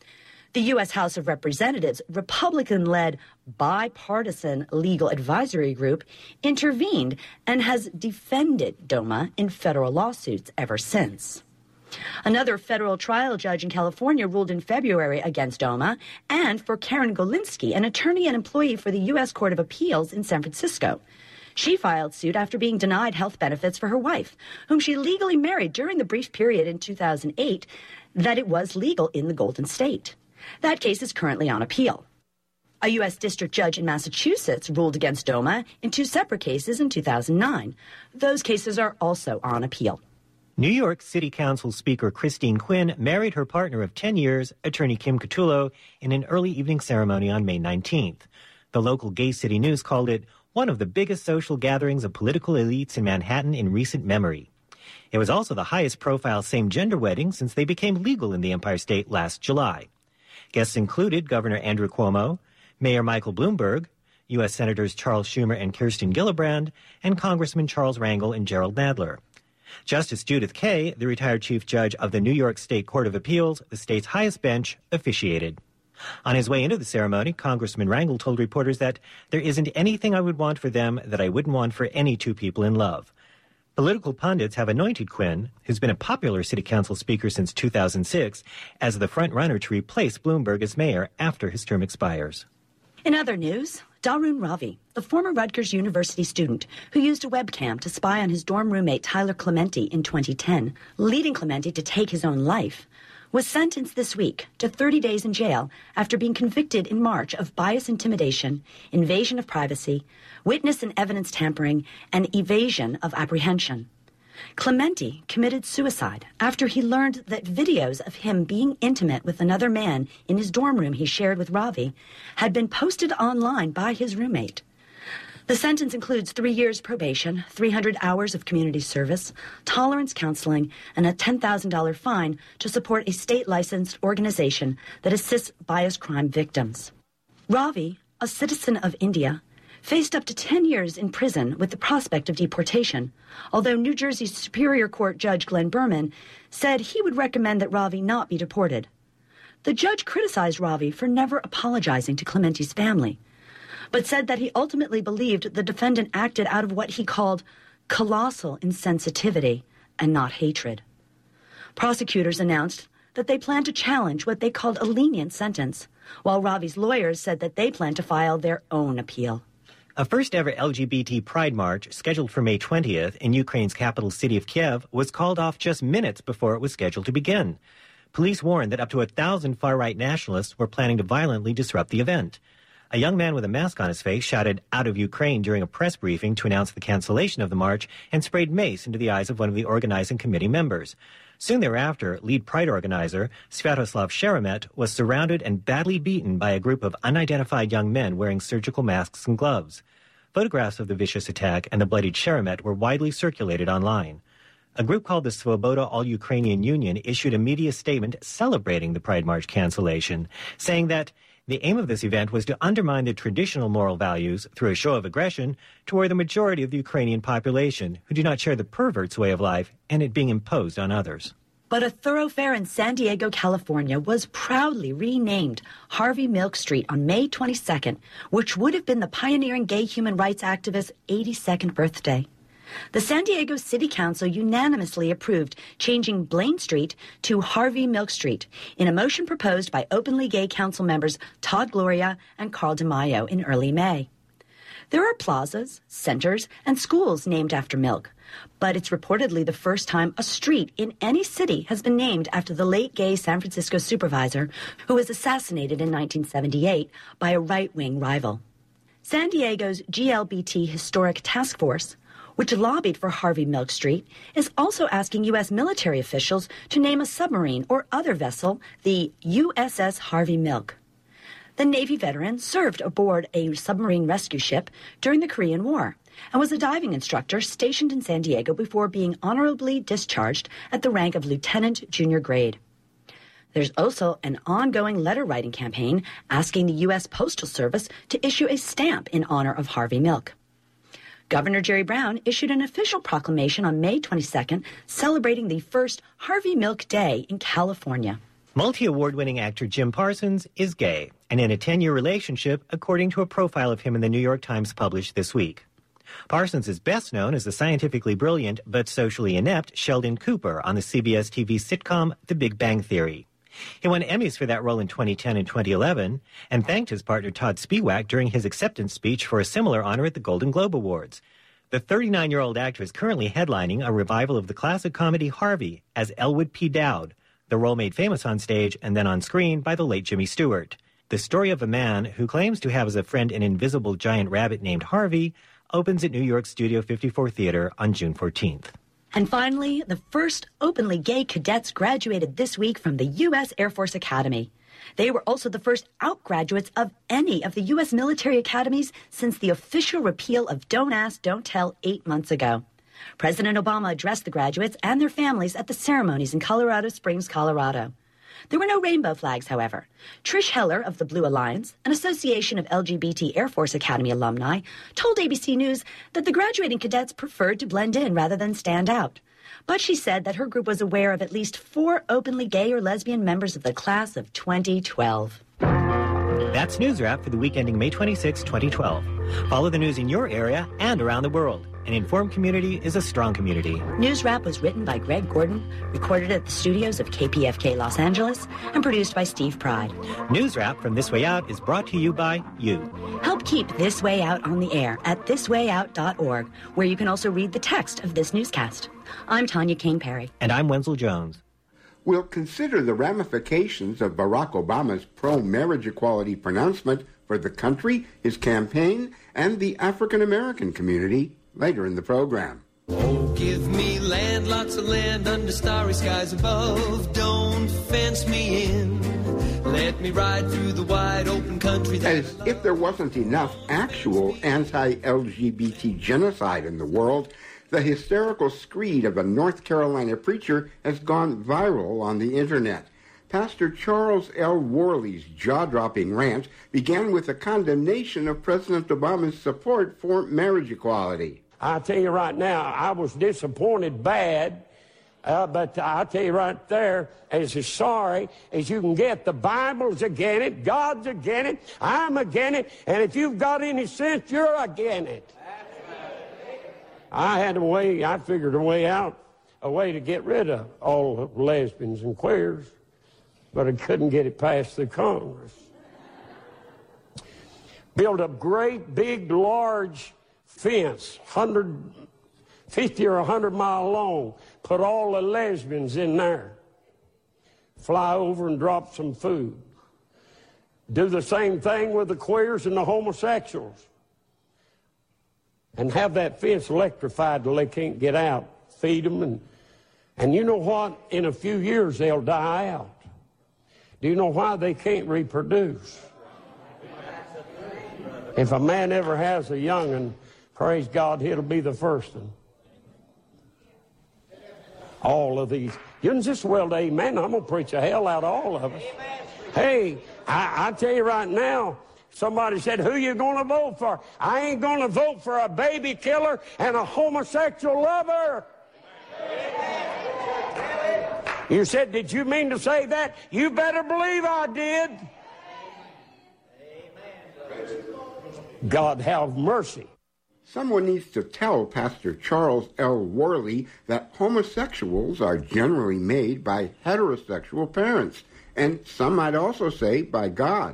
Speaker 10: The U.S. House of Representatives Republican-led bipartisan legal advisory group intervened and has defended DOMA in federal lawsuits ever since. Another federal trial judge in California ruled in February against DOMA and for Karen Golinsky, an attorney and employee for the U.S. Court of Appeals in San Francisco. She filed suit after being denied health benefits for her wife, whom she legally married during the brief period in 2008 that it was legal in the Golden State. That case is currently on appeal. A U.S. district judge in Massachusetts ruled against DOMA in 2 separate cases in 2009. Those cases are also on appeal.
Speaker 11: New York City Council Speaker Christine Quinn married her partner of 10 years, attorney Kim Cutullo, in an early evening ceremony on May 19th. The local Gay City News called it one of the biggest social gatherings of political elites in Manhattan in recent memory. It was also the highest profile same-gender wedding since they became legal in the Empire State last July. Guests included Governor Andrew Cuomo, Mayor Michael Bloomberg, U.S. Senators Charles Schumer and Kirsten Gillibrand, and Congressman Charles Rangel and Gerald Nadler. Justice Judith Kaye, the retired chief judge of the New York State Court of Appeals, the state's highest bench, officiated. On his way into the ceremony, Congressman Rangel told reporters that there isn't anything I would want for them that I wouldn't want for any two people in love. Political pundits have anointed Quinn, who's been a popular city council speaker since 2006, as the front-runner to replace Bloomberg as mayor after his term expires.
Speaker 10: In other news, Darun Ravi, the former Rutgers University student who used a webcam to spy on his dorm roommate Tyler Clementi in 2010, leading Clementi to take his own life, was sentenced this week to 30 days in jail after being convicted in March of bias intimidation, invasion of privacy, witness and evidence tampering, and evasion of apprehension. Clementi committed suicide after he learned that videos of him being intimate with another man in his dorm room he shared with Ravi had been posted online by his roommate. The sentence includes 3 years probation, 300 hours of community service, tolerance counseling, and a $10,000 fine to support a state-licensed organization that assists bias crime victims. Ravi, a citizen of India, faced up to 10 years in prison with the prospect of deportation, although New Jersey Superior Court Judge Glenn Berman said he would recommend that Ravi not be deported. The judge criticized Ravi for never apologizing to Clementi's family, but said that he ultimately believed the defendant acted out of what he called colossal insensitivity and not hatred. Prosecutors announced that they plan to challenge what they called a lenient sentence, while Ravi's lawyers said that they plan to file their own appeal.
Speaker 11: A first-ever LGBT Pride March, scheduled for May 20th in Ukraine's capital city of Kiev, was called off just minutes before it was scheduled to begin. Police warned that up to 1,000 far-right nationalists were planning to violently disrupt the event. A young man with a mask on his face shouted "Out of Ukraine" during a press briefing to announce the cancellation of the march and sprayed mace into the eyes of one of the organizing committee members. Soon thereafter, lead Pride organizer Sviatoslav Sheremet was surrounded and badly beaten by a group of unidentified young men wearing surgical masks and gloves. Photographs of the vicious attack and the bloodied Sheremet were widely circulated online. A group called the Svoboda All-Ukrainian Union issued a media statement celebrating the Pride March cancellation, saying that the aim of this event was to undermine the traditional moral values through a show of aggression toward the majority of the Ukrainian population who do not share the pervert's way of life and it being imposed on others.
Speaker 10: But a thoroughfare in San Diego, California, was proudly renamed Harvey Milk Street on May 22nd, which would have been the pioneering gay human rights activist's 82nd birthday. The San Diego City Council unanimously approved changing Blaine Street to Harvey Milk Street in a motion proposed by openly gay council members Todd Gloria and Carl DeMaio in early May. There are plazas, centers, and schools named after Milk, but it's reportedly the first time a street in any city has been named after the late gay San Francisco supervisor who was assassinated in 1978 by a right-wing rival. San Diego's GLBT Historic Task Force, which lobbied for Harvey Milk Street, is also asking U.S. military officials to name a submarine or other vessel the USS Harvey Milk. The Navy veteran served aboard a submarine rescue ship during the Korean War and was a diving instructor stationed in San Diego before being honorably discharged at the rank of lieutenant junior grade. There's also an ongoing letter-writing campaign asking the U.S. Postal Service to issue a stamp in honor of Harvey Milk. Governor Jerry Brown issued an official proclamation on May 22nd celebrating the first Harvey Milk Day in California.
Speaker 11: Multi-award-winning actor Jim Parsons is gay and in a 10-year relationship, according to a profile of him in the New York Times published this week. Parsons is best known as the scientifically brilliant but socially inept Sheldon Cooper on the CBS TV sitcom The Big Bang Theory. He won Emmys for that role in 2010 and 2011 and thanked his partner Todd Spiewak during his acceptance speech for a similar honor at the Golden Globe Awards. The 39-year-old actor is currently headlining a revival of the classic comedy Harvey as Elwood P. Dowd, the role made famous on stage and then on screen by the late Jimmy Stewart. The story of a man who claims to have as a friend an invisible giant rabbit named Harvey opens at New York's Studio 54 Theater on June 14th.
Speaker 10: And finally, the first openly gay cadets graduated this week from the U.S. Air Force Academy. They were also the first out-graduates of any of the U.S. military academies since the official repeal of Don't Ask, Don't Tell 8 months ago. President Obama addressed the graduates and their families at the ceremonies in Colorado Springs, Colorado. There were no rainbow flags, however. Trish Heller of the Blue Alliance, an association of LGBT Air Force Academy alumni, told ABC News that the graduating cadets preferred to blend in rather than stand out. But she said that her group was aware of at least 4 openly gay or lesbian members of the class of 2012.
Speaker 11: That's News Wrap for the week ending May 26, 2012. Follow the news in your area and around the world. An informed community is a strong community.
Speaker 10: News Wrap was written by Greg Gordon, recorded at the studios of KPFK Los Angeles, and produced by Steve Pride.
Speaker 11: News Wrap from This Way Out is brought to you by you.
Speaker 10: Help keep This Way Out on the air at thiswayout.org, where you can also read the text of this newscast. I'm Tanya Kane Perry.
Speaker 11: And I'm Wenzel Jones.
Speaker 9: We'll consider the ramifications of Barack Obama's pro-marriage equality pronouncement for the country, his campaign, and the African-American community later in the program.
Speaker 12: Oh, give me land, lots of land under starry skies above. Don't fence me in. Let me ride through the wide open country.
Speaker 9: As if there wasn't enough actual anti-LGBT genocide in the world, the hysterical screed of a North Carolina preacher has gone viral on the internet. Pastor Charles L. Worley's jaw-dropping rant began with a condemnation of President Obama's support for marriage equality.
Speaker 5: I'll tell you right now, I was disappointed bad, but I'll tell you right there, as sorry as you can get, the Bible's against it, God's against it, I'm against it, and if you've got any sense, you're against it. I figured a way out, a way to get rid of all the lesbians and queers, but I couldn't get it past the Congress. Build a great, big, large fence, 150 or 100 mile long, put all the lesbians in there, fly over and drop some food. Do the same thing with the queers and the homosexuals. And have that fence electrified till they can't get out. Feed them. And you know what? In a few years, they'll die out. Do you know why? They can't reproduce. If a man ever has a young'un, praise God, he'll be the first one. All of these. You can just well, amen. I'm going to preach the hell out of all of us. Hey, I tell you right now, somebody said, who you going to vote for? I ain't going to vote for a baby killer and a homosexual lover. You said, did you mean to say that? You better believe I did. God have mercy.
Speaker 9: Someone needs to tell Pastor Charles L. Worley that homosexuals are generally made by heterosexual parents, and some might also say by God.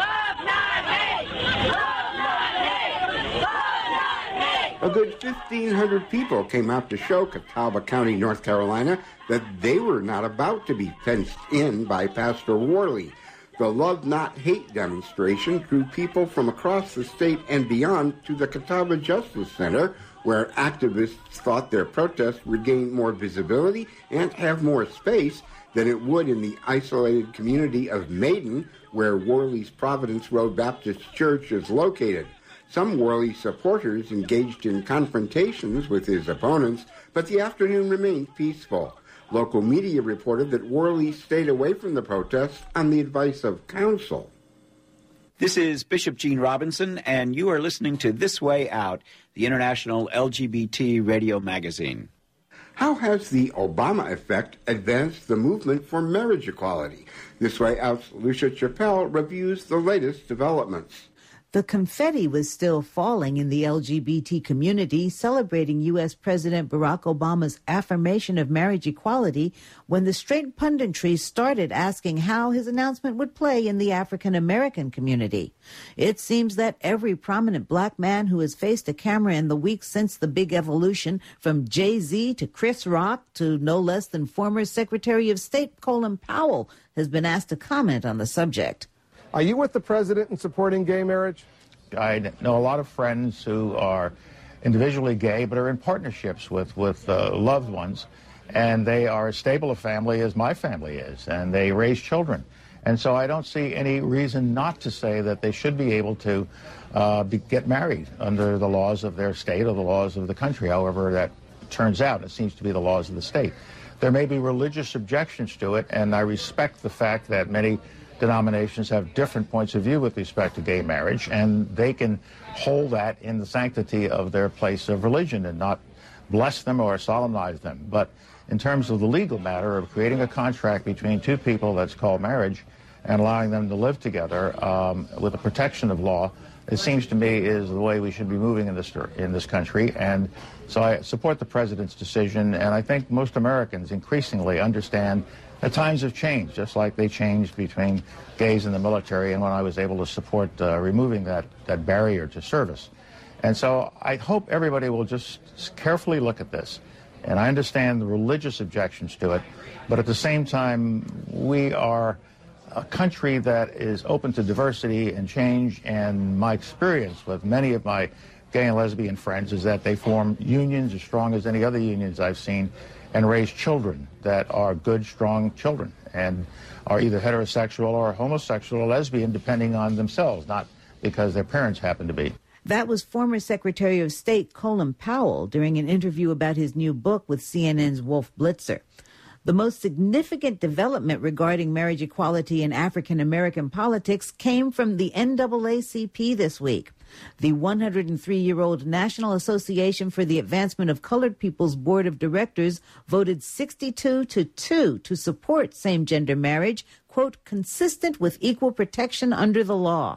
Speaker 9: A good 1,500 people came out to show Catawba County, North Carolina, that they were not about to be fenced in by Pastor Worley. The Love Not Hate demonstration drew people from across the state and beyond to the Catawba Justice Center, where activists thought their protest would gain more visibility and have more space than it would in the isolated community of Maiden, where Worley's Providence Road Baptist Church is located. Some Worley supporters engaged in confrontations with his opponents, but the afternoon remained peaceful. Local media reported that Worley stayed away from the protests on the advice of counsel.
Speaker 13: This is Bishop Gene Robinson, and you are listening to This Way Out, the international LGBT radio magazine.
Speaker 9: How has the Obama effect advanced the movement for marriage equality? This Way Out's Lucia Chappelle reviews the latest developments.
Speaker 14: The confetti was still falling in the LGBT community, celebrating U.S. President Barack Obama's affirmation of marriage equality, when the straight punditry started asking how his announcement would play in the African-American community. It seems that every prominent black man who has faced a camera in the weeks since the big evolution, from Jay-Z to Chris Rock to no less than former Secretary of State Colin Powell, has been asked to comment on the subject.
Speaker 15: Are you with the president in supporting gay marriage?
Speaker 7: I know a lot of friends who are individually gay but are in partnerships with loved ones, and they are as stable a family as my family is, and they raise children. And so I don't see any reason not to say that they should be able to get married under the laws of their state or the laws of the country, however that turns out. It seems to be the laws of the state. There may be religious objections to it, and I respect the fact that many denominations have different points of view with respect to gay marriage, and they can hold that in the sanctity of their place of religion and not bless them or solemnize them. But in terms of the legal matter of creating a contract between two people that's called marriage and allowing them to live together with the protection of law, it seems to me is the way we should be moving in this country. And so I support the president's decision, and I think most Americans increasingly understand that times have changed, just like they changed between gays in the military and when I was able to support removing that barrier to service. And so I hope everybody will just carefully look at this. And I understand the religious objections to it, but at the same time, we are a country that is open to diversity and change, and my experience with many of my gay and lesbian friends is that they form unions as strong as any other unions I've seen, and raise children that are good, strong children, and are either heterosexual or homosexual or lesbian, depending on themselves, not because their parents happen to be.
Speaker 14: That was former Secretary of State Colin Powell during an interview about his new book with CNN's Wolf Blitzer. The most significant development regarding marriage equality in African-American politics came from the NAACP this week. The 103-year-old National Association for the Advancement of Colored People's Board of Directors voted 62-2 to support same-gender marriage, quote, consistent with equal protection under the law.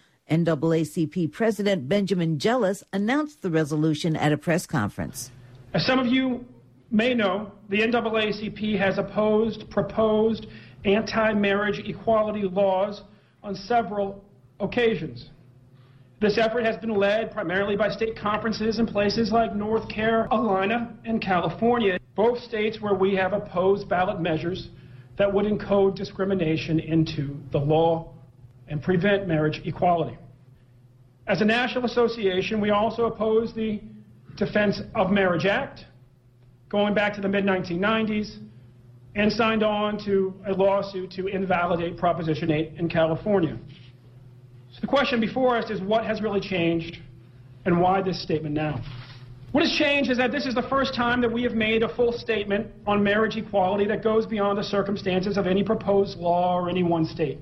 Speaker 14: NAACP President Benjamin Jealous announced the resolution at a press conference.
Speaker 8: As some of you may know, the NAACP has proposed anti-marriage equality laws on several occasions. This effort has been led primarily by state conferences in places like North Carolina and California, both states where we have opposed ballot measures that would encode discrimination into the law and prevent marriage equality. As a national association, we also oppose the Defense of Marriage Act, going back to the mid-1990s, and signed on to a lawsuit to invalidate Proposition 8 in California. So the question before us is what has really changed and why this statement now? What has changed is that this is the first time that we have made a full statement on marriage equality that goes beyond the circumstances of any proposed law or any one state.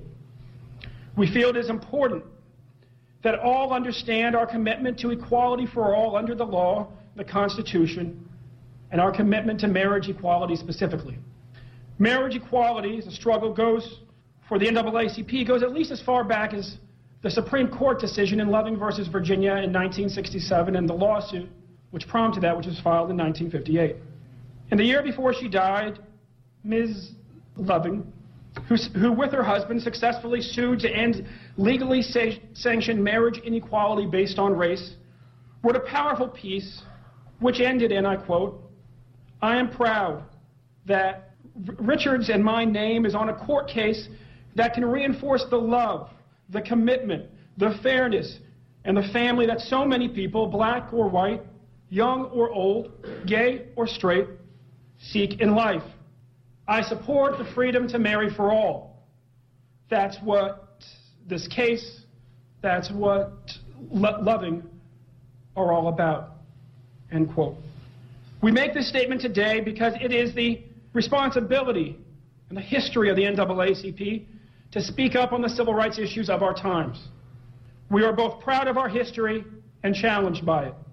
Speaker 8: We feel it is important that all understand our commitment to equality for all under the law, the Constitution, and our commitment to marriage equality specifically. Marriage equality, as a struggle goes for the NAACP, goes at least as far back as the Supreme Court decision in Loving versus Virginia in 1967 and the lawsuit which prompted that, which was filed in 1958. In the year before she died, Ms. Loving, who with her husband successfully sued to end legally sanctioned marriage inequality based on race, wrote a powerful piece which ended in, I quote, "I am proud that Richard's and my name is on a court case that can reinforce the love, the commitment, the fairness, and the family that so many people, black or white, young or old, gay or straight, seek in life. I support the freedom to marry for all." That's what this case, that's what Loving are all about, end quote. We make this statement today because it is the responsibility and the history of the NAACP to speak up on the civil rights issues of our times. We are both proud of our history and challenged by it.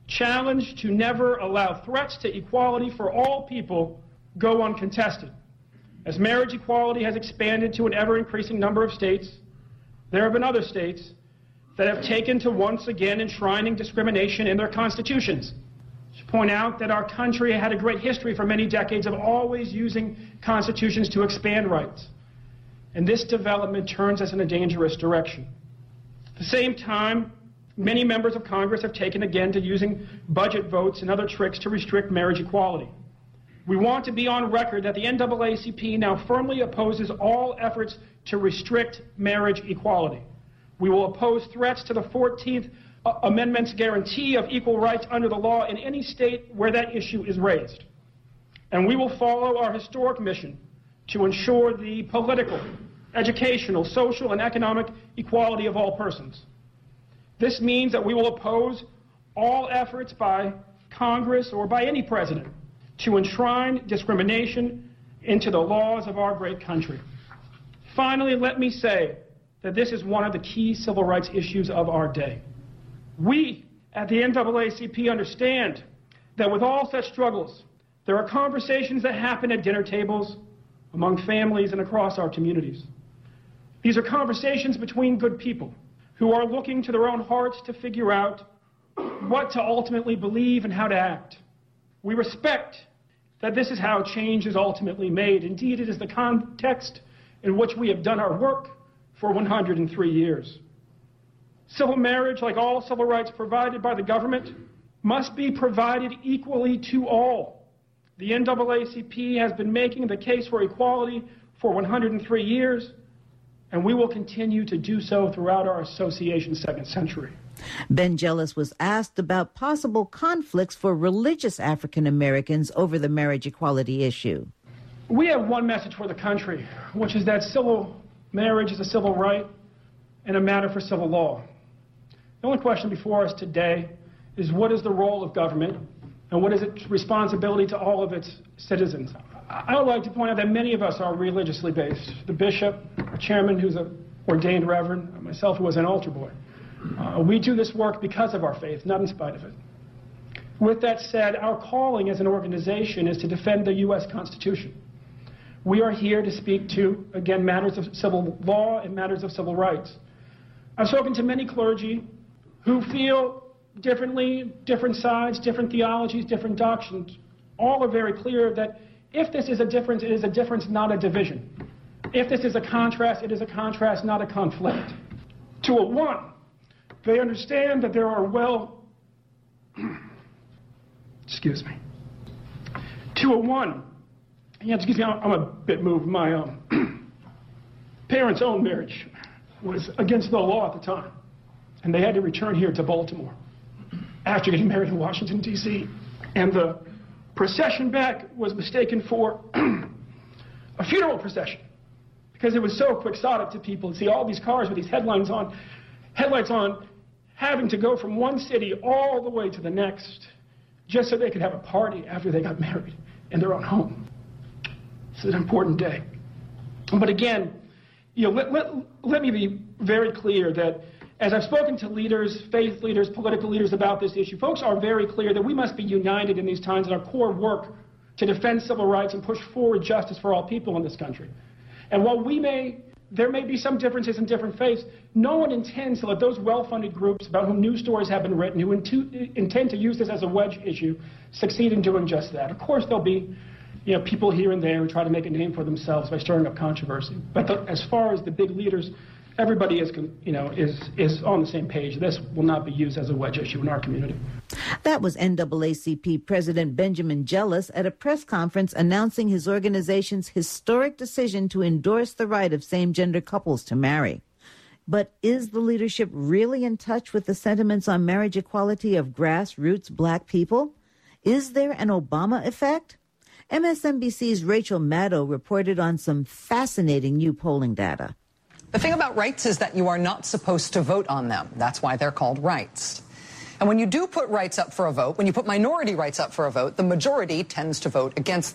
Speaker 8: challenge to never allow threats to equality for all people go uncontested. As marriage equality has expanded to an ever-increasing number of states, there have been other states that have taken to once again enshrining discrimination in their constitutions. I should point out that our country had a great history for many decades of always using constitutions to expand rights. And this development turns us in a dangerous direction. At the same time, many members of Congress have taken again to using budget votes and other tricks to restrict marriage equality. We want to be on record that the NAACP now firmly opposes all efforts to restrict marriage equality. We will oppose threats to the 14th Amendment's guarantee of equal rights under the law in any state where that issue is raised. And we will follow our historic mission to ensure the political, educational, social, and economic equality of all persons. This means that we will oppose all efforts by Congress or by any president to enshrine discrimination into the laws of our great country. Finally, let me say that this is one of the key civil rights issues of our day. We at the NAACP understand that with all such struggles, there are conversations that happen at dinner tables, among families, and across our communities. These are conversations between good people who are looking to their own hearts to figure out what to ultimately believe and how to act. We respect that this is how change is ultimately made. Indeed, it is the context in which we have done our work for 103 years. Civil marriage, like all civil rights provided by the government, must be provided equally to all. The NAACP has been making the case for equality for 103 years, and we will continue to do so throughout our association's second century.
Speaker 14: Ben Jealous was asked about possible conflicts for religious African Americans over the marriage equality issue.
Speaker 8: We have one message for the country, which is that civil marriage is a civil right and a matter for civil law. The only question before us today is what is the role of government and what is its responsibility to all of its citizens. I would like to point out that many of us are religiously based. The bishop, our chairman, who's an ordained reverend, myself, who was an altar boy. We do this work because of our faith, not in spite of it. With that said, our calling as an organization is to defend the U.S. Constitution. We are here to speak to, again, matters of civil law and matters of civil rights. I've spoken to many clergy who feel differently, different sides, different theologies, different doctrines. All are very clear that if this is a difference, it is a difference, not a division. If this is a contrast, it is a contrast, not a conflict. To a one, they understand that there are excuse me. To a one, excuse me, I'm a bit moved. My parents' own marriage was against the law at the time, and they had to return here to Baltimore after getting married in Washington, D.C., and the procession back was mistaken for a funeral procession because it was so quixotic to people to see all these cars with these headlights on, having to go from one city all the way to the next just so they could have a party after they got married in their own home. It's an important day. But again, let me be very clear that as I've spoken to leaders, faith leaders, political leaders about this issue, folks are very clear that we must be united in these times in our core work to defend civil rights and push forward justice for all people in this country. And while there may be some differences in different faiths, no one intends to let those well-funded groups about whom news stories have been written, who intend to use this as a wedge issue, succeed in doing just that. Of course, there'll be people here and there who try to make a name for themselves by stirring up controversy. But as far as the big leaders, everybody is on the same page. This will not be used as a wedge issue in our community.
Speaker 14: That was NAACP President Benjamin Jealous at a press conference announcing his organization's historic decision to endorse the right of same-gender couples to marry. But is the leadership really in touch with the sentiments on marriage equality of grassroots black people? Is there an Obama effect? MSNBC's Rachel Maddow reported on some fascinating new polling data.
Speaker 16: The thing about rights is that you are not supposed to vote on them. That's why they're called rights. And when you do put rights up for a vote, when you put minority rights up for a vote, the majority tends to vote against them.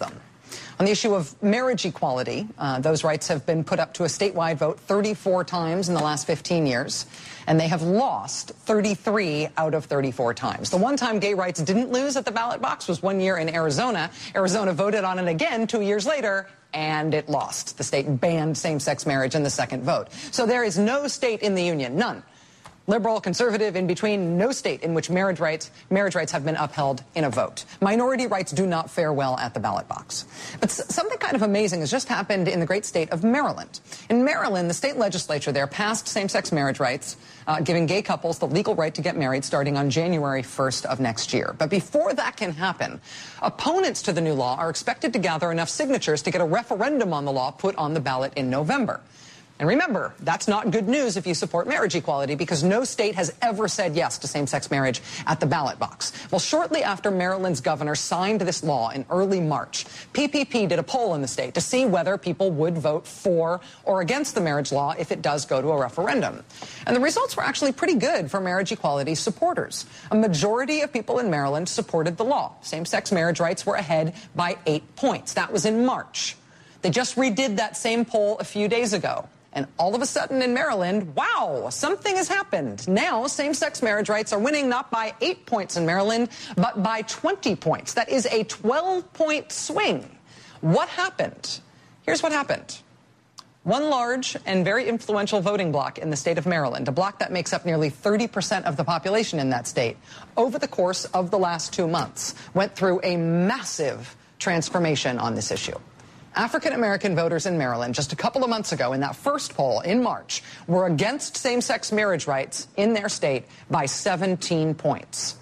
Speaker 16: On the issue of marriage equality, those rights have been put up to a statewide vote 34 times in the last 15 years, and they have lost 33 out of 34 times. The one time gay rights didn't lose at the ballot box was 1 year in Arizona. Arizona voted on it again 2 years later, and it lost. The state banned same-sex marriage in the second vote. So there is no state in the union, none, liberal, conservative, in between, no state in which marriage rights have been upheld in a vote. Minority rights do not fare well at the ballot box. But something kind of amazing has just happened in the great state of Maryland. In Maryland, the state legislature there passed same-sex marriage rights, giving gay couples the legal right to get married starting on January 1st of next year. But before that can happen, opponents to the new law are expected to gather enough signatures to get a referendum on the law put on the ballot in November. And remember, that's not good news if you support marriage equality, because no state has ever said yes to same-sex marriage at the ballot box. Well, shortly after Maryland's governor signed this law in early March, PPP did a poll in the state to see whether people would vote for or against the marriage law if it does go to a referendum. And the results were actually pretty good for marriage equality supporters. A majority of people in Maryland supported the law. Same-sex marriage rights were ahead by 8 points. That was in March. They just redid that same poll a few days ago. And all of a sudden in Maryland, wow, something has happened. Now same-sex marriage rights are winning not by 8 points in Maryland, but by 20 points. That is a 12-point swing. What happened? Here's what happened. One large and very influential voting bloc in the state of Maryland, a bloc that makes up nearly 30% of the population in that state, over the course of the last 2 months, went through a massive transformation on this issue. African-American voters in Maryland just a couple of months ago in that first poll in March were against same-sex marriage rights in their state by 17 points.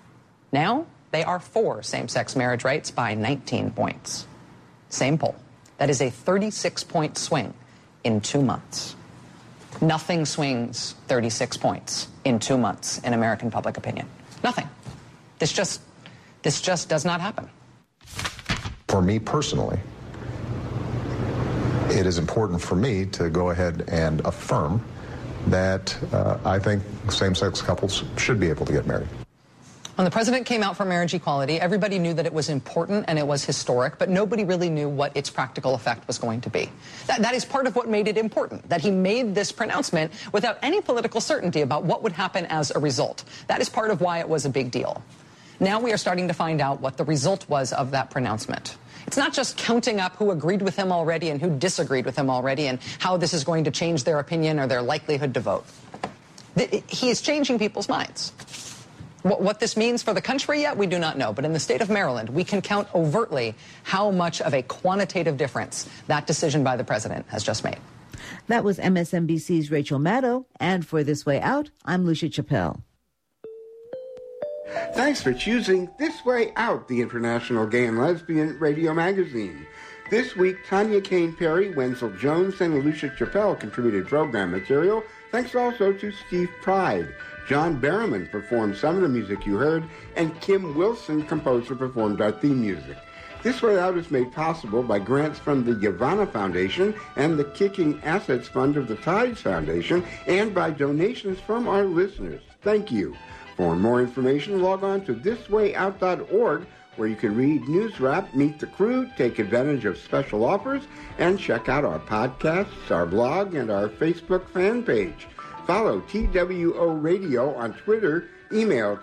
Speaker 16: Now they are for same-sex marriage rights by 19 points. Same poll. That is a 36-point swing in 2 months. Nothing swings 36 points in 2 months in American public opinion. Nothing. This just does not happen.
Speaker 17: For me personally, it is important for me to go ahead and affirm that I think same-sex couples should be able to get married.
Speaker 16: When the president came out for marriage equality, everybody knew that it was important and it was historic, but nobody really knew what its practical effect was going to be. That is part of what made it important, that he made this pronouncement without any political certainty about what would happen as a result. That is part of why it was a big deal. Now we are starting to find out what the result was of that pronouncement. It's not just counting up who agreed with him already and who disagreed with him already and how this is going to change their opinion or their likelihood to vote. He is changing people's minds. What this means for the country yet, we do not know. But in the state of Maryland, we can count overtly how much of a quantitative difference that decision by the president has just made.
Speaker 14: That was MSNBC's Rachel Maddow. And for This Way Out, I'm Lucia Chappelle.
Speaker 9: Thanks for choosing This Way Out, the International Gay and Lesbian Radio Magazine. This week, Tanya Kane Perry, Wenzel Jones, and Lucia Chappelle contributed program material. Thanks also to Steve Pride. John Barrowman performed some of the music you heard, and Kim Wilson composed and performed our theme music. This Way Out is made possible by grants from the Yavana Foundation and the Kicking Assets Fund of the Tides Foundation, and by donations from our listeners. Thank you. For more information, log on to thiswayout.org, where you can read news wrap, meet the crew, take advantage of special offers, and check out our podcasts, our blog, and our Facebook fan page. Follow TWO Radio on Twitter, email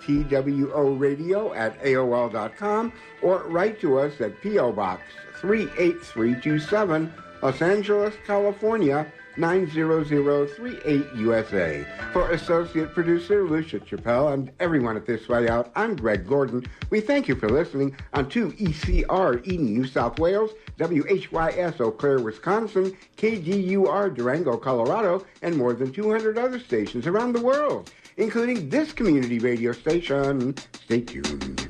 Speaker 9: tworadio@aol.com, or write to us at P.O. Box 38327, Los Angeles, California, 90038 USA. For associate producer Lucia Chappelle and everyone at This Way Out, I'm Greg Gordon. We thank you for listening on 2ECR Eden, New South Wales, WHYS Eau Claire, Wisconsin, KGUR Durango, Colorado, and more than 200 other stations around the world, including this community radio station. Stay tuned.